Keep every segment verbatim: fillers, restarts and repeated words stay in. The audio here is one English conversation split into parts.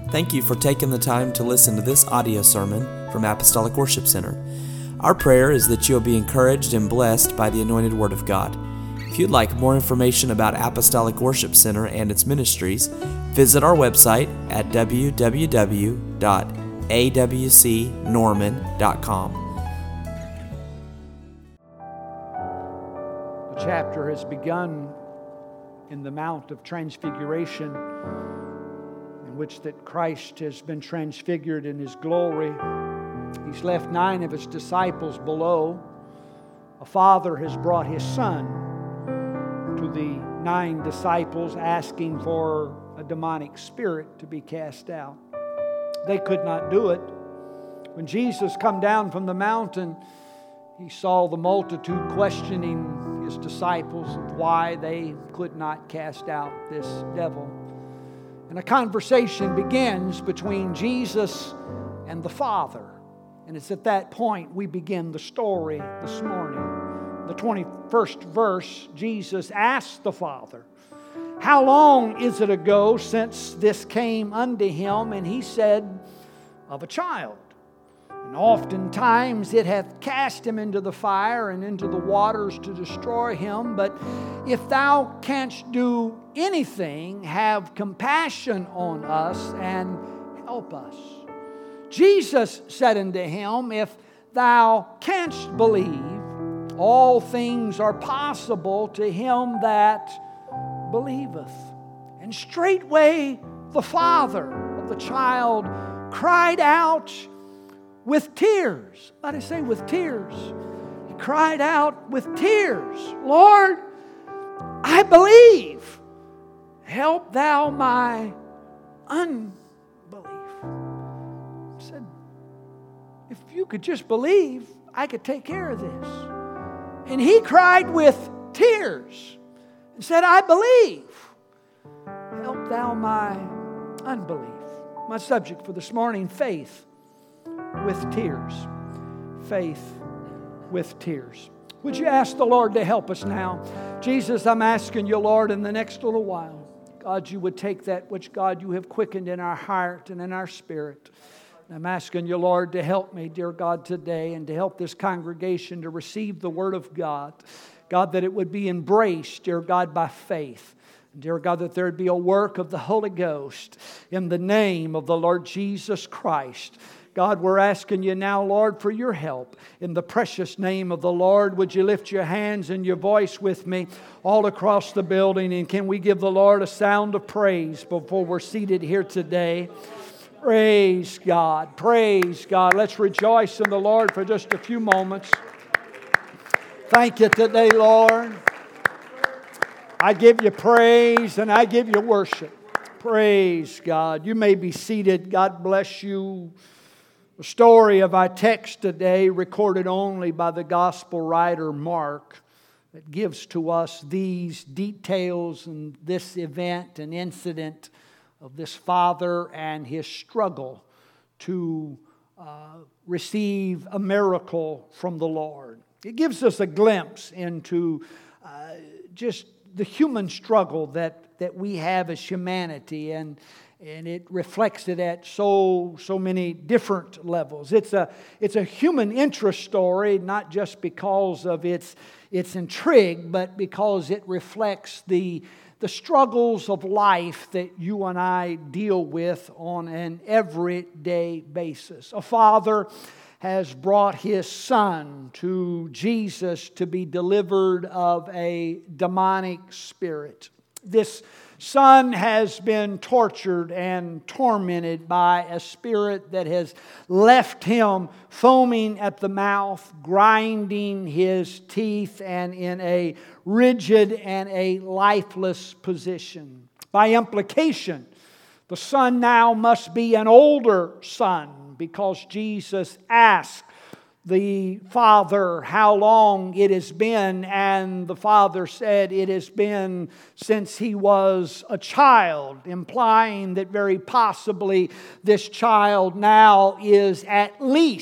Thank you for taking the time to listen to this audio sermon from Apostolic Worship Center. Our prayer is that you'll be encouraged and blessed by the anointed Word of God. If you'd like more information about Apostolic Worship Center and its ministries, visit our website at w w w dot a w c norman dot com. The chapter has begun in the Mount of Transfiguration, in which that Christ has been transfigured in His glory. He's left nine of His disciples below. A father has brought his son to the nine disciples, asking for a demonic spirit to be cast out. They could not do it. When Jesus come down from the mountain, He saw the multitude questioning His disciples of why they could not cast out this devil. And a conversation begins between Jesus and the Father. And it's at that point we begin the story this morning. The twenty-first verse, Jesus asked the Father, "How long is it ago since this came unto him?" And He said, "Of a child. And oftentimes it hath cast him into the fire and into the waters to destroy him. But if thou canst do anything, have compassion on us and help us." Jesus said unto him, "If thou canst believe, all things are possible to him that believeth." And straightway the father of the child cried out with tears. Let us say with tears. He cried out with tears, "Lord, I believe. Help thou my unbelief." He said, if you could just believe, I could take care of this. And he cried with tears and said, "I believe. Help thou my unbelief." My subject for this morning, faith with tears. Faith with tears. Would you ask the Lord to help us now? Jesus, I'm asking you, Lord, in the next little while, God, you would take that which, God, you have quickened in our heart and in our spirit. And I'm asking you, Lord, to help me, dear God, today, and to help this congregation to receive the Word of God. God, that it would be embraced, dear God, by faith. Dear God, that there would be a work of the Holy Ghost in the name of the Lord Jesus Christ. God, we're asking you now, Lord, for your help. In the precious name of the Lord, would you lift your hands and your voice with me all across the building? And can we give the Lord a sound of praise before we're seated here today? Praise God. Praise God. Let's rejoice in the Lord for just a few moments. Thank you today, Lord. I give you praise and I give you worship. Praise God. You may be seated. God bless you. The story of our text today, recorded only by the gospel writer Mark, that gives to us these details and this event and incident of this father and his struggle to uh, receive a miracle from the Lord. It gives us a glimpse into uh, just the human struggle that, that we have as humanity, and And it reflects it at so so many different levels. It's a it's a human interest story, not just because of its its intrigue, but because it reflects the the struggles of life that you and I deal with on an everyday basis. A father has brought his son to Jesus to be delivered of a demonic spirit. This son has been tortured and tormented by a spirit that has left him foaming at the mouth, grinding his teeth, and in a rigid and a lifeless position. By implication, the son now must be an older son, because Jesus asked the father how long it has been, and the father said it has been since he was a child, implying that very possibly this child now is at least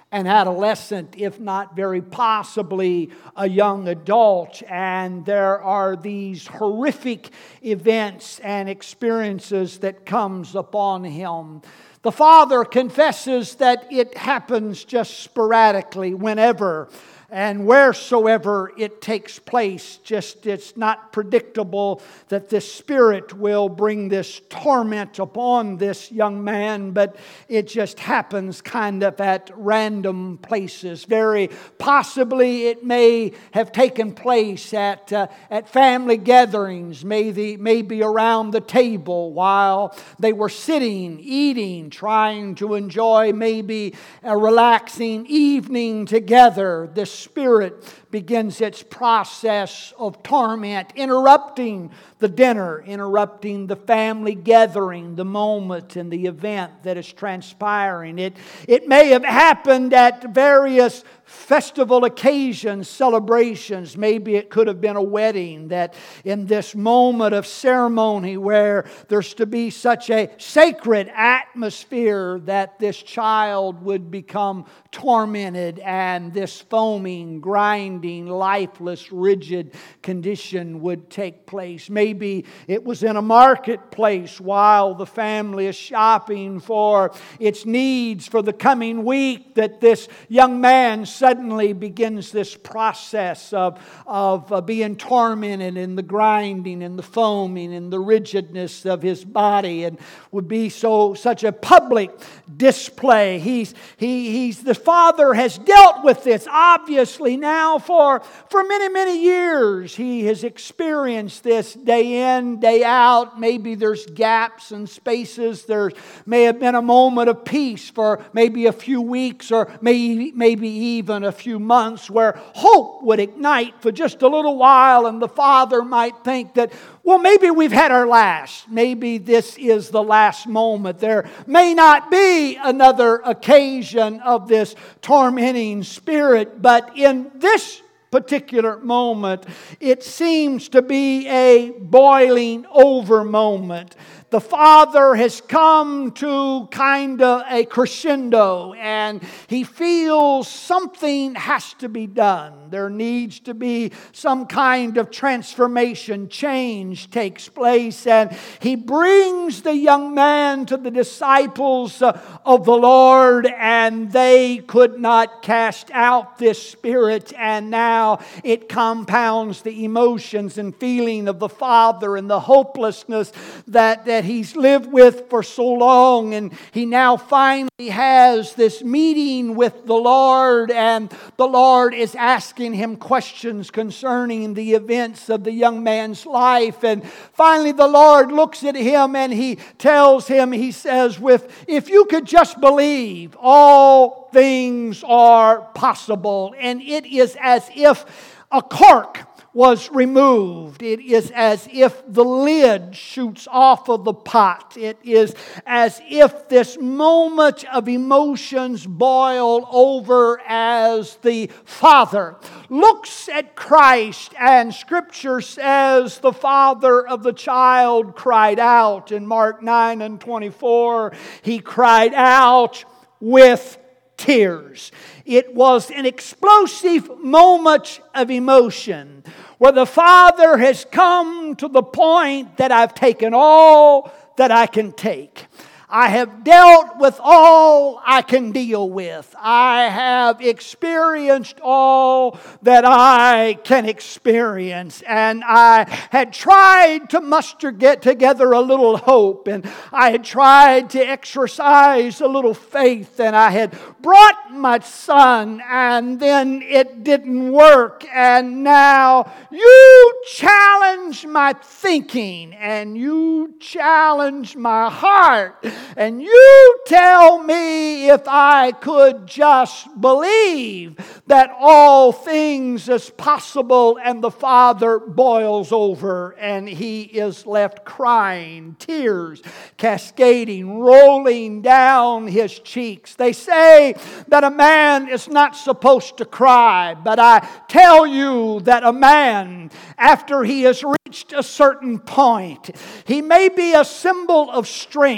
an adolescent, if not very possibly a young adult. And there are these horrific events and experiences that comes upon him. The father confesses that it happens just sporadically, whenever and wheresoever it takes place. Just it's not predictable that this spirit will bring this torment upon this young man, but it just happens kind of at random places. Very possibly it may have taken place at uh, at family gatherings, maybe maybe around the table while they were sitting, eating, trying to enjoy maybe a relaxing evening together. This spirit begins its process of torment, interrupting the dinner, interrupting the family gathering, the moment and the event that is transpiring. It, it may have happened at various festival occasions, celebrations. Maybe it could have been a wedding, that in this moment of ceremony where there's to be such a sacred atmosphere that this child would become tormented and this foaming, grinding, lifeless, rigid condition would take place. Maybe it was in a marketplace while the family is shopping for its needs for the coming week that this young man suddenly begins this process of, of uh, being tormented in the grinding and the foaming and the rigidness of his body, and would be so such a public display. He's he he's the father has dealt with this obviously now for for many many years. He has experienced this day in, day out. Maybe there's gaps and spaces. There may have been a moment of peace for maybe a few weeks or maybe maybe even a few months where hope would ignite for just a little while, and the father might think that, well, maybe we've had our last. Maybe this is the last moment. There may not be another occasion of this tormenting spirit, but in this particular moment, it seems to be a boiling over moment. The father has come to kind of a crescendo, and he feels something has to be done. There needs to be some kind of transformation, change takes place, and he brings the young man to the disciples of the Lord, and they could not cast out this spirit, and now it compounds the emotions and feeling of the father and the hopelessness that, that he's lived with for so long. And he now finally has this meeting with the Lord, and the Lord is asking him questions concerning the events of the young man's life. And finally the Lord looks at him and he tells him, he says, with if you could just believe, all things are possible. And it is as if a cork was removed. It is as if the lid shoots off of the pot. It is as if this moment of emotions boil over as the father looks at Christ, and Scripture says the father of the child cried out. In Mark nine and twenty-four, he cried out with tears. It was an explosive moment of emotion where the father has come to the point that I've taken all that I can take. I have dealt with all I can deal with. I have experienced all that I can experience. And I had tried to muster get together a little hope. And I had tried to exercise a little faith. And I had brought my son, and then it didn't work. And now you challenge my thinking, and you challenge my heart. And you tell me if I could just believe that all things is possible, and the father boils over and he is left crying, tears cascading, rolling down his cheeks. They say that a man is not supposed to cry, but I tell you that a man, after he has reached a certain point, he may be a symbol of strength. The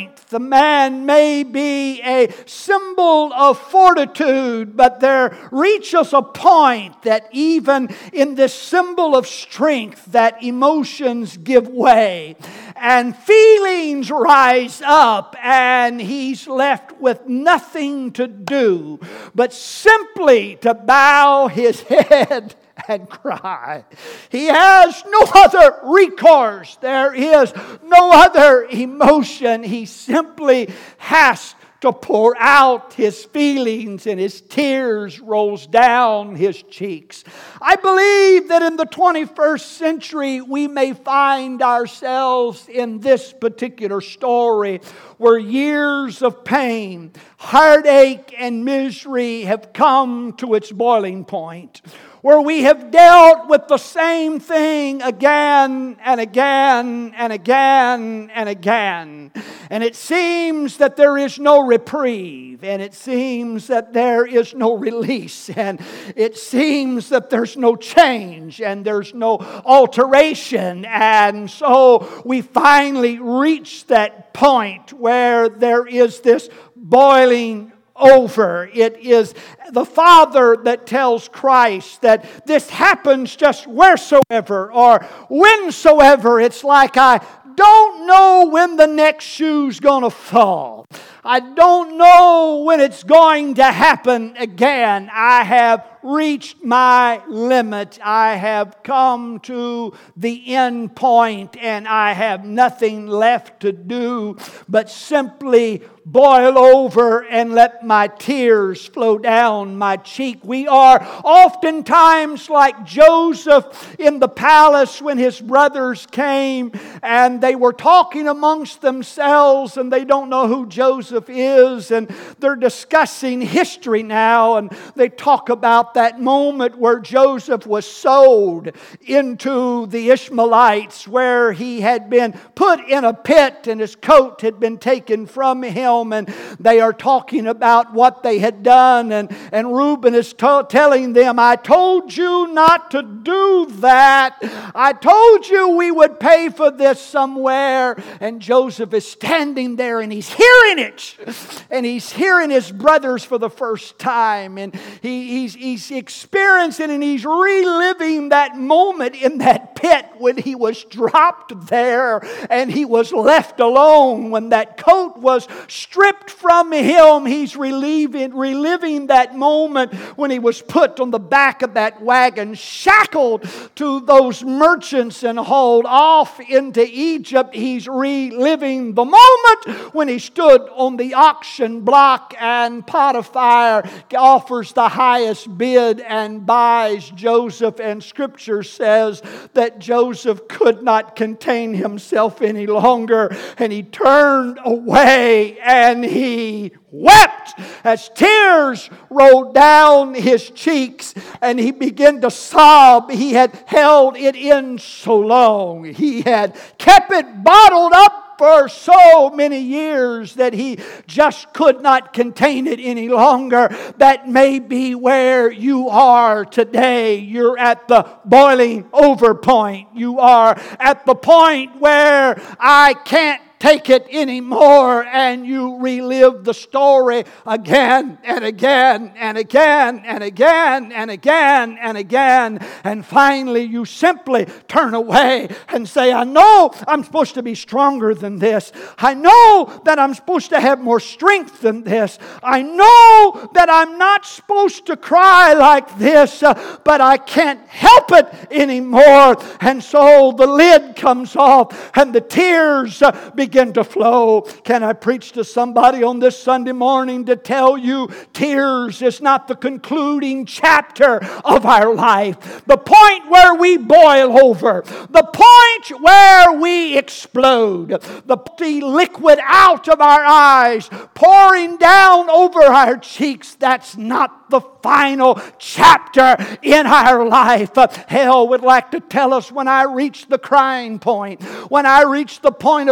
man may be a symbol of fortitude, but there reaches a point that even in this symbol of strength, that emotions give way and feelings rise up, and he's left with nothing to do but simply to bow his head and cry. He has no other recourse. There is no other emotion. He simply has to pour out his feelings, and his tears rolls down his cheeks. I believe that in the twenty-first century we may find ourselves in this particular story, where years of pain, heartache, and misery have come to its boiling point, where we have dealt with the same thing again and again and again and again. And it seems that there is no reprieve, and it seems that there is no release, and it seems that there's no change, and there's no alteration. And so we finally reach that point where there is this boiling over. It is the Father that tells Christ that this happens just wheresoever or whensoever. It's like, I don't know when the next shoe's going to fall. I don't know when it's going to happen again. I have reached my limit. I have come to the end point, and I have nothing left to do but simply boil over and let my tears flow down my cheek. We are oftentimes like Joseph in the palace when his brothers came and they were talking amongst themselves, and they don't know who Joseph is, and they're discussing history now, and they talk about that moment where Joseph was sold into the Ishmaelites, where he had been put in a pit and his coat had been taken from him, and they are talking about what they had done, and, and Reuben is to- telling them, I told you not to do that. I told you we would pay for this somewhere. And Joseph is standing there, and he's hearing it, and he's hearing his brothers for the first time, and he, he's, he's experiencing and he's reliving that moment in that pit when he was dropped there and he was left alone, when that coat was stripped from him. He's reliving, reliving that moment when he was put on the back of that wagon, shackled to those merchants and hauled off into Egypt. He's reliving the moment when he stood on the auction block and Potiphar offers the highest bid and buys Joseph, and Scripture says that Joseph could not contain himself any longer, and he turned away and he wept as tears rolled down his cheeks, and he began to sob. He had held it in so long. He had kept it bottled up for so many years that he just could not contain it any longer. That may be where you are today. You're at the boiling over point. You are at the point where I can't take it anymore, and you relive the story again and again and again and again and again and again, and finally you simply turn away and say, I know I'm supposed to be stronger than this. I know that I'm supposed to have more strength than this. I know that I'm not supposed to cry like this, uh, but I can't help it anymore. And so the lid comes off and the tears uh, begin begin to flow. Can I preach to somebody on this Sunday morning to tell you tears is not the concluding chapter of our life. The point where we boil over, the point where we explode, the liquid out of our eyes, pouring down over our cheeks, that's not the final chapter in our life. Hell would like to tell us when I reach the crying point, when I reach the point of tears,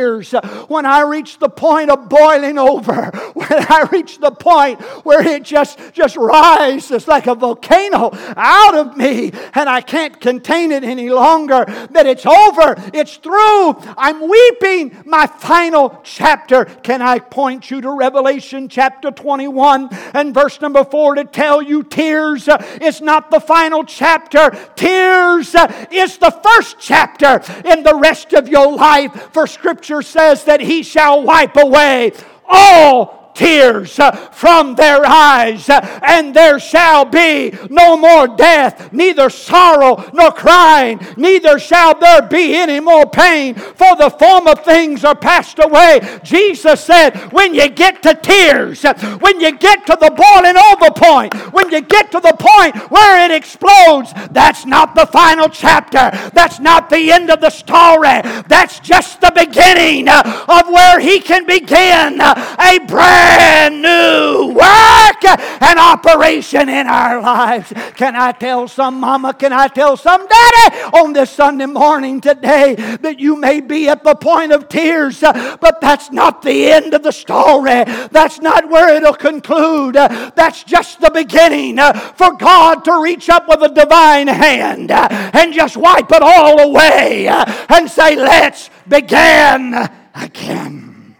tears, when I reach the point of boiling over, when I reach the point where it just, just rises like a volcano out of me and I can't contain it any longer, that it's over, it's through, I'm weeping my final chapter. Can I point you to Revelation chapter twenty-one and verse number four to tell you tears is not the final chapter. Tears is the first chapter in the rest of your life. For Scripture says that He shall wipe away all tears from their eyes, and there shall be no more death, neither sorrow nor crying, neither shall there be any more pain, for the former things are passed away. Jesus said, when you get to tears, when you get to the boiling over point, when you get to the point where it explodes, that's not the final chapter. That's not the end of the story. That's just the beginning of where He can begin a brand brand new work and operation in our lives. Can I tell some mama, can I tell some daddy on this Sunday morning today that you may be at the point of tears, but that's not the end of the story. That's not where it'll conclude. That's just the beginning for God to reach up with a divine hand and just wipe it all away and say, let's begin again.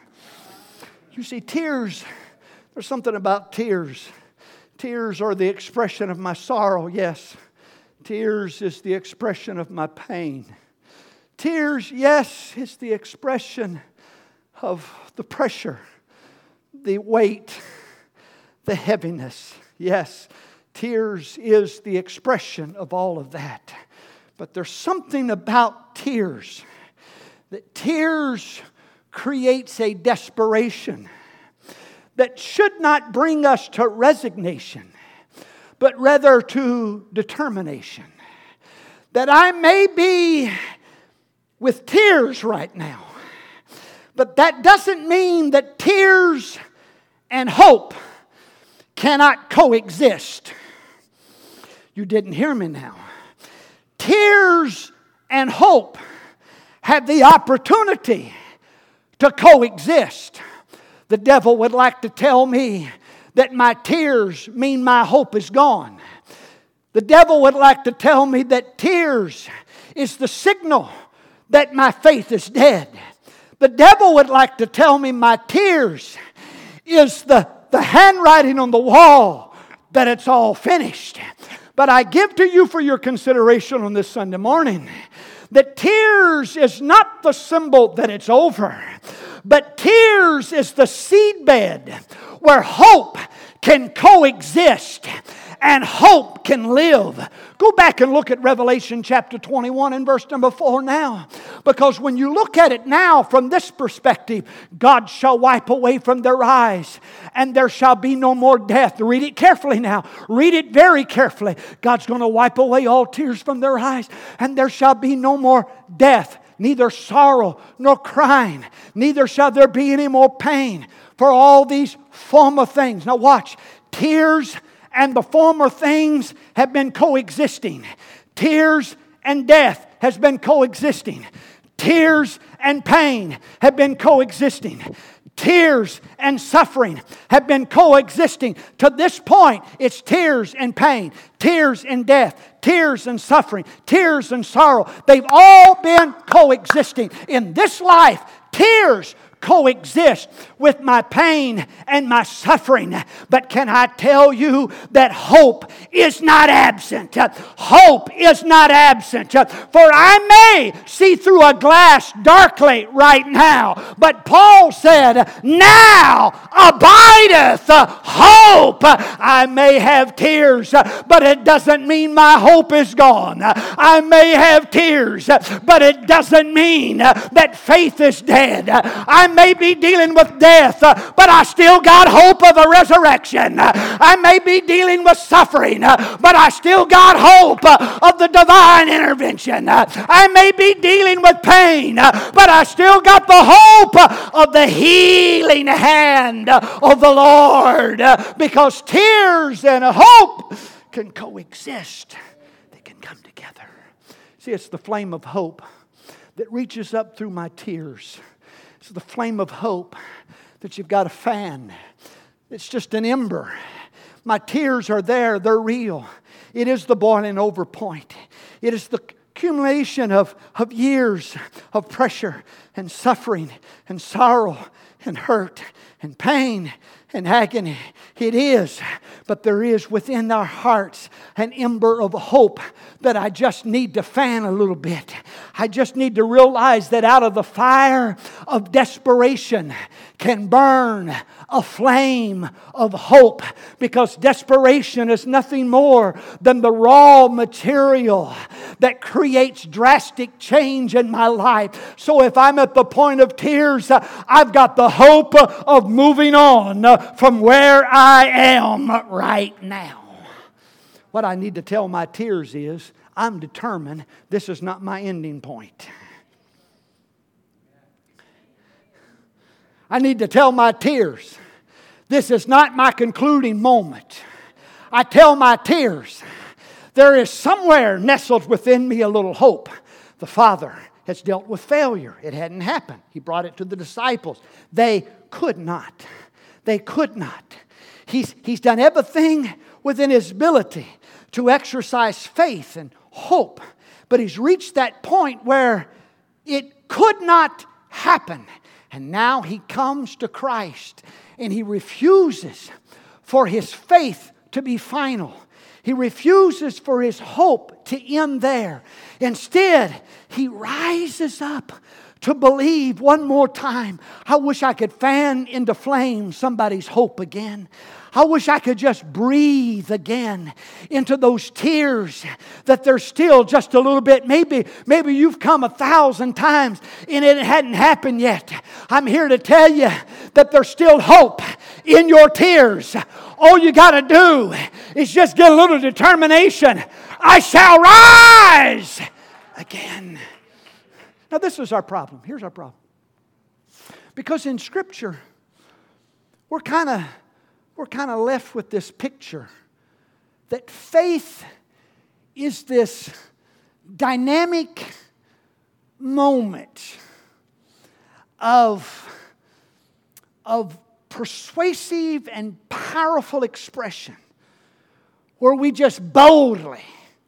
You see, tears, there's something about tears. Tears are the expression of my sorrow, yes. Tears is the expression of my pain. Tears, yes, is the expression of the pressure, the weight, the heaviness. Yes, tears is the expression of all of that. But there's something about tears, that tears creates a desperation that should not bring us to resignation, but rather to determination. That I may be with tears right now, but that doesn't mean that tears and hope cannot coexist. You didn't hear me now. Tears and hope have the opportunity to coexist. The devil would like to tell me that my tears mean my hope is gone. The devil would like to tell me that tears is the signal that my faith is dead. The devil would like to tell me my tears is the, the handwriting on the wall that it's all finished. But I give to you for your consideration on this Sunday morning that tears is not the symbol that it's over, but tears is the seedbed where hope can coexist and hope can live. Go back and look at Revelation chapter twenty-one and verse number four now. Because when you look at it now from this perspective, God shall wipe away from their eyes, and there shall be no more death. Read it carefully now. Read it very carefully. God's going to wipe away all tears from their eyes, and there shall be no more death, neither sorrow nor crying, neither shall there be any more pain, for all these former things. Now watch. Tears and the former things have been coexisting. Tears and death has been coexisting. Tears and pain have been coexisting. Tears and suffering have been coexisting. To this point, it's tears and pain, tears and death, tears and suffering, tears and sorrow. They've all been coexisting. In this life, tears coexist with my pain and my suffering. But can I tell you that hope is not absent? Hope is not absent. For I may see through a glass darkly right now, but Paul said, now abideth hope. I may have tears, but it doesn't mean my hope is gone. I may have tears, but it doesn't mean that faith is dead. I may be dealing with death, but I still got hope of a resurrection. I may be dealing with suffering, but I still got hope of the divine intervention. I may be dealing with pain, but I still got the hope of the healing hand of the Lord, because tears and hope can coexist. They can come together. See, it's the flame of hope that reaches up through my tears. It's the flame of hope that you've got to fan. It's just an ember. My tears are there. They're real. It is the boiling over point. It is the accumulation of, of years of pressure and suffering and sorrow and hurt and pain and agony. It is. But there is within our hearts an ember of hope that I just need to fan a little bit. I just need to realize that out of the fire of desperation can burn a flame of hope, because desperation is nothing more than the raw material that creates drastic change in my life. So if I'm at the point of tears, I've got the hope of moving on from where I am right now. What I need to tell my tears is, I'm determined this is not my ending point. I need to tell my tears, this is not my concluding moment. I tell my tears, there is somewhere nestled within me a little hope. The Father has dealt with failure. It hadn't happened. He brought it to the disciples. They could not. They could not. He's, he's done everything within His ability to exercise faith and hope. But He's reached that point where it could not happen. And now He comes to Christ and He refuses for His faith to be final. He refuses for His hope to end there. Instead, He rises up to believe one more time. I wish I could fan into flame somebody's hope again. I wish I could just breathe again into those tears, that there's still just a little bit. Maybe, maybe you've come a thousand times and it hadn't happened yet. I'm here to tell you that there's still hope in your tears. All you got to do is just get a little determination. I shall rise again. Now this is our problem. Here's our problem. Because in Scripture, we're kind of we're kind of left with this picture that faith is this dynamic moment of, of persuasive and powerful expression where we just boldly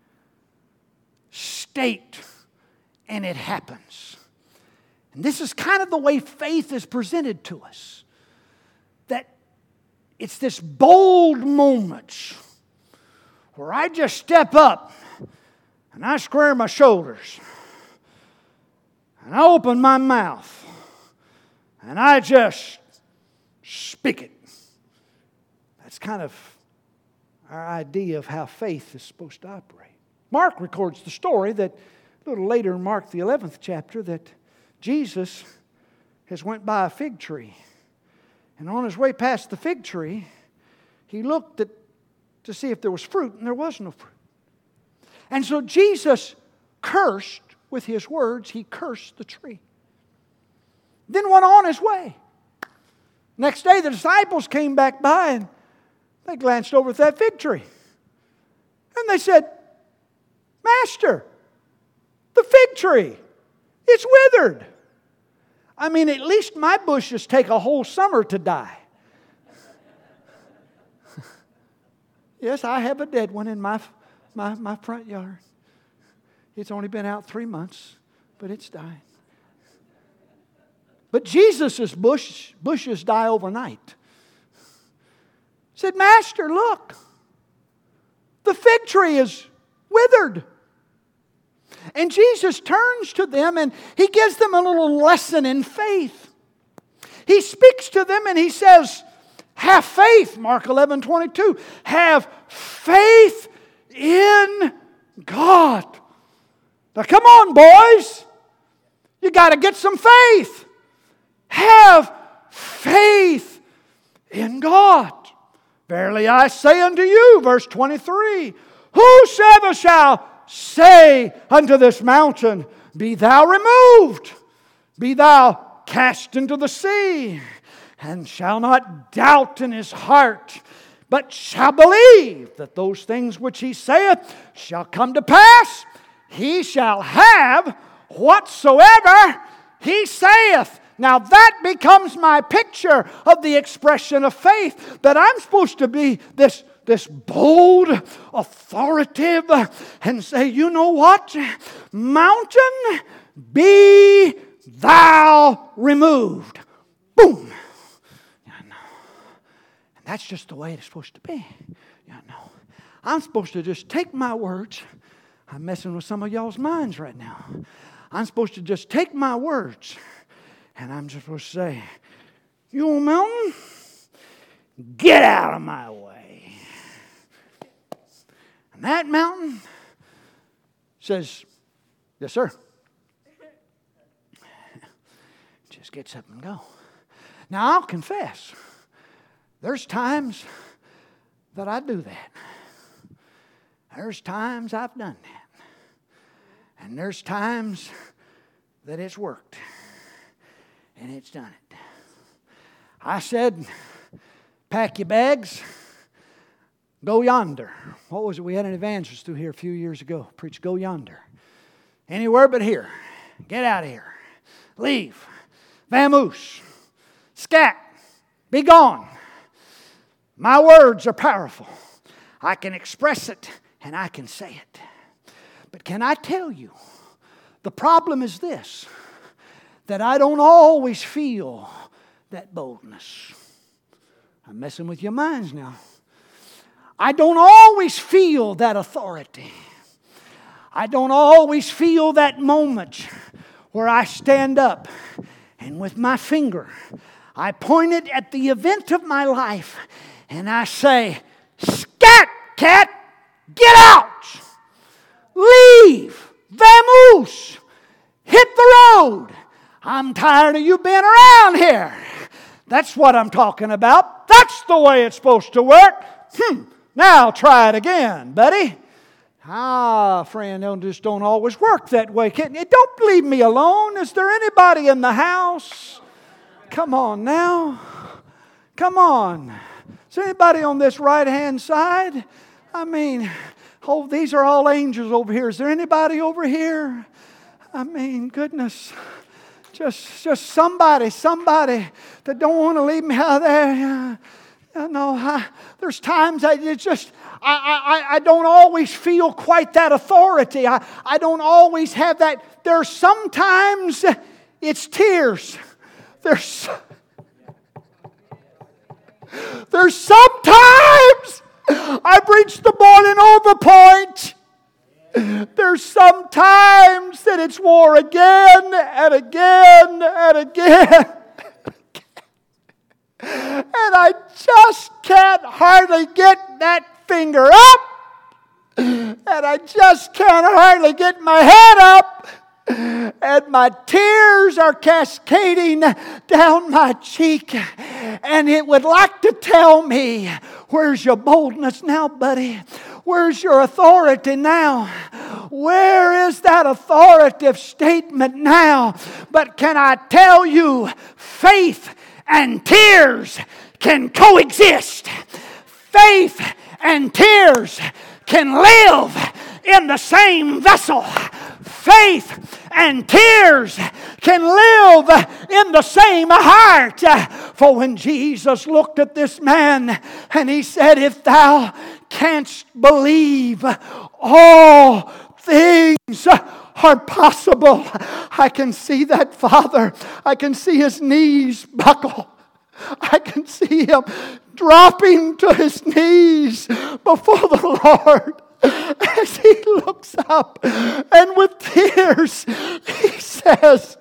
state and it happens. And this is kind of the way faith is presented to us. That it's this bold moment where I just step up and I square my shoulders and I open my mouth and I just speak it. That's kind of our idea of how faith is supposed to operate. Mark records the story that a little later in Mark the eleventh chapter that Jesus has went by a fig tree. And on his way past the fig tree, he looked at, to see if there was fruit, and there was no fruit. And so Jesus cursed with His words. He cursed the tree. Then went on His way. Next day, the disciples came back by, and they glanced over at that fig tree. And they said, Master, the fig tree, it's withered. I mean, at least my bushes take a whole summer to die. Yes, I have a dead one in my, my, my front yard. It's only been out three months, but it's dying. But Jesus' bush, bushes die overnight. Said, Master, look, the fig tree is withered. And Jesus turns to them and He gives them a little lesson in faith. He speaks to them and He says, have faith, Mark eleven twenty-two. Have faith in God. Now come on, boys. You got to get some faith. Have faith in God. Verily I say unto you, verse twenty-three, whosoever shall say unto this mountain, be thou removed, be thou cast into the sea, and shall not doubt in his heart, but shall believe that those things which he saith shall come to pass, he shall have whatsoever he saith. Now that becomes my picture of the expression of faith, that I'm supposed to be this, this bold, authoritative, and say, you know what? Mountain, be thou removed. Boom. Yeah, no. And that's just the way it's supposed to be. Yeah, no. I'm supposed to just take my words. I'm messing with some of y'all's minds right now. I'm supposed to just take my words, and I'm just supposed to say, you old mountain, get out of my way. And that mountain says, yes, sir. Just gets up and go. Now, I'll confess, there's times that I do that. There's times I've done that. And there's times that it's worked. And it's done it. I said, pack your bags, go yonder. What was it? We had an evangelist through here a few years ago. Preach, go yonder. Anywhere but here. Get out of here. Leave. Vamoose. Scat. Be gone. My words are powerful. I can express it and I can say it. But can I tell you, the problem is this, that I don't always feel that boldness. I'm messing with your minds now. I don't always feel that authority. I don't always feel that moment where I stand up and with my finger I point it at the event of my life and I say, scat, cat, get out! Leave! Vamoose! Hit the road! I'm tired of you being around here. That's what I'm talking about. That's the way it's supposed to work. Hmm. Now try it again, buddy. Ah, friend, it just don't always work that way. Don't leave me alone. Is there anybody in the house? Come on now. Come on. Is there anybody on this right-hand side? I mean, oh, these are all angels over here. Is there anybody over here? I mean, goodness. Just, just somebody, somebody that don't want to leave me out there. You know, I, there's times I it's just I, I I don't always feel quite that authority. I, I don't always have that. There's sometimes it's tears. There's there's sometimes I've reached the boiling over point. There's sometimes that it's war again and again and again. And I just can't hardly get that finger up. And I just can't hardly get my head up. And my tears are cascading down my cheek. And it would like to tell me, where's your boldness now, buddy? Where's your authority now? Where is that authoritative statement now? But can I tell you, faith and tears can coexist. Faith and tears can live in the same vessel. Faith and tears can live in the same heart. For when Jesus looked at this man and he said, if thou canst believe, all things are possible. I can see that father. I can see his knees buckle. I can see him dropping to his knees before the Lord as he looks up and with tears he says,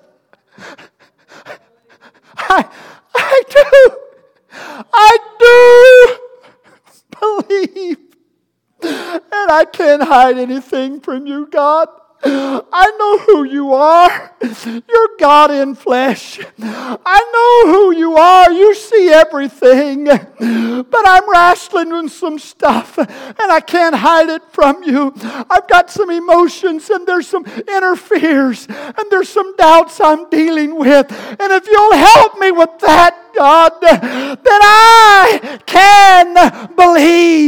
I, I do, I do believe, and I can't hide anything from you, God. I know who you are. You're God in flesh. I know who you are. You see everything. But I'm wrestling with some stuff and I can't hide it from you. I've got some emotions and there's some inner fears and there's some doubts I'm dealing with. And if you'll help me with that, God, that I can believe.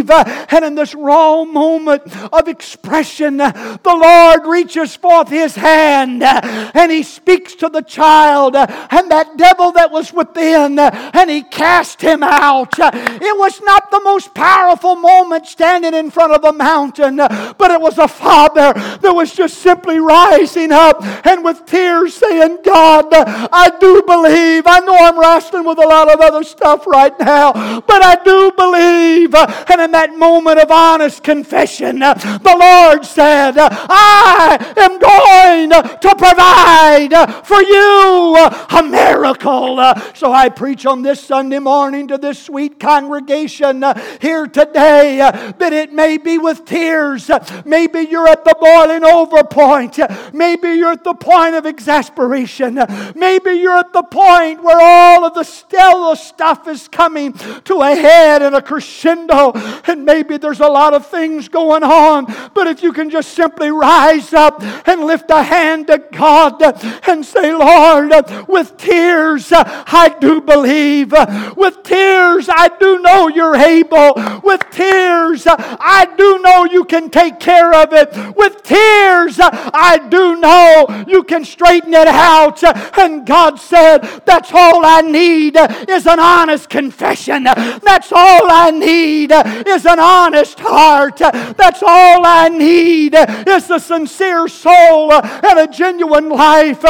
believe. And in this raw moment of expression, the Lord reaches forth His hand and He speaks to the child and that devil that was within, and He cast him out. It was not the most powerful moment standing in front of a mountain, but it was a father that was just simply rising up and with tears saying, God, I do believe. I know I'm wrestling with a lot of other stuff right now, but I do believe. And in that moment of honest confession, the Lord said, I am going to provide for you a miracle. So I preach on this Sunday morning to this sweet congregation here today that it may be with tears. Maybe you're at the boiling over point. Maybe you're at the point of exasperation. Maybe you're at the point where all of the stellar stuff is coming to a head and a crescendo. And maybe there's a lot of things going on. But if you can just simply rise up and lift a hand to God and say, Lord, with tears, I do believe. With tears, I do know you're able. With tears, I do know you can take care of it. With tears, I do know you can straighten it out. And God said, that's all I need is an honest confession. That's all I need is an honest heart. That's all I need is a sincere soul and a genuine life.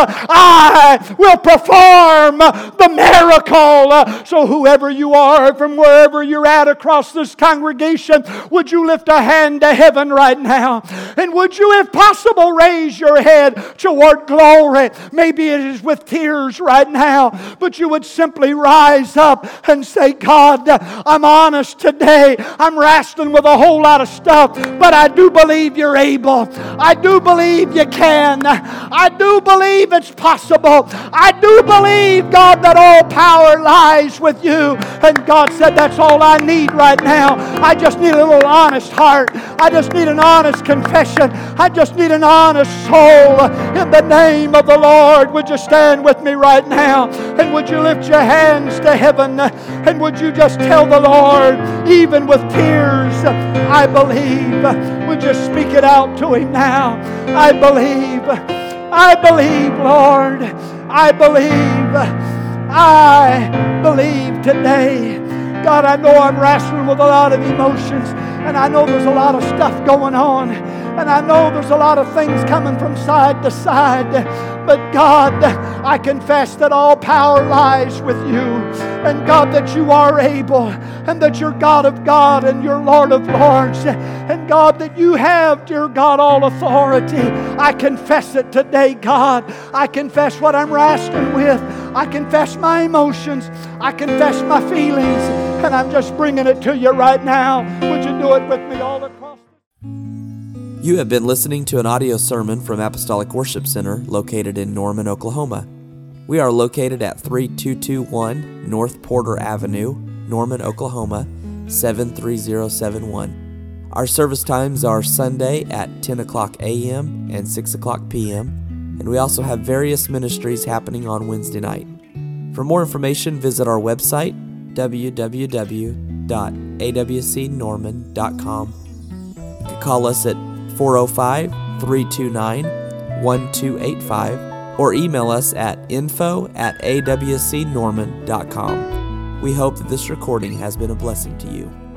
I will perform the miracle. So whoever you are, from wherever you're at across this congregation, would you lift a hand to heaven right now? And would you, if possible, raise your head toward glory? Maybe it is with tears right now, but you would simply rise up and say, God, I'm honest today. I'm wrestling with a whole lot of stuff, but I do believe you're able. I do believe you can. I do believe it's possible. I do believe, God, that all power lies with you. And God said, that's all I need right now. I just need a little honest heart. I just need an honest confession. I just need an honest soul. In the name of the Lord, would you stand with me right now? And would you lift your hands to heaven? And would you just tell the Lord, even with tears, I believe. Would you speak it out to Him now? I believe. I believe, Lord. I believe. I believe today. God, I know I'm wrestling with a lot of emotions, and I know there's a lot of stuff going on, and I know there's a lot of things coming from side to side. But God, I confess that all power lies with you, and God, that you are able, and that you're God of God and you're Lord of Lords, and God, that you have, dear God, all authority. I confess it today, God. I confess what I'm wrestling with. I confess my emotions. I confess my feelings, and I'm just bringing it to you right now. Would you do it with me all across? You have been listening to an audio sermon from Apostolic Worship Center located in Norman, Oklahoma. We are located at three two two one North Porter Avenue, Norman, Oklahoma, seven three zero seven one. Our service times are Sunday at ten o'clock a.m. and six o'clock p.m., and we also have various ministries happening on Wednesday night. For more information, visit our website, w w w dot a w c norman dot com. You can call us at four oh five, three two nine, one two eight five or email us at info at a w c norman dot com. We hope that this recording has been a blessing to you.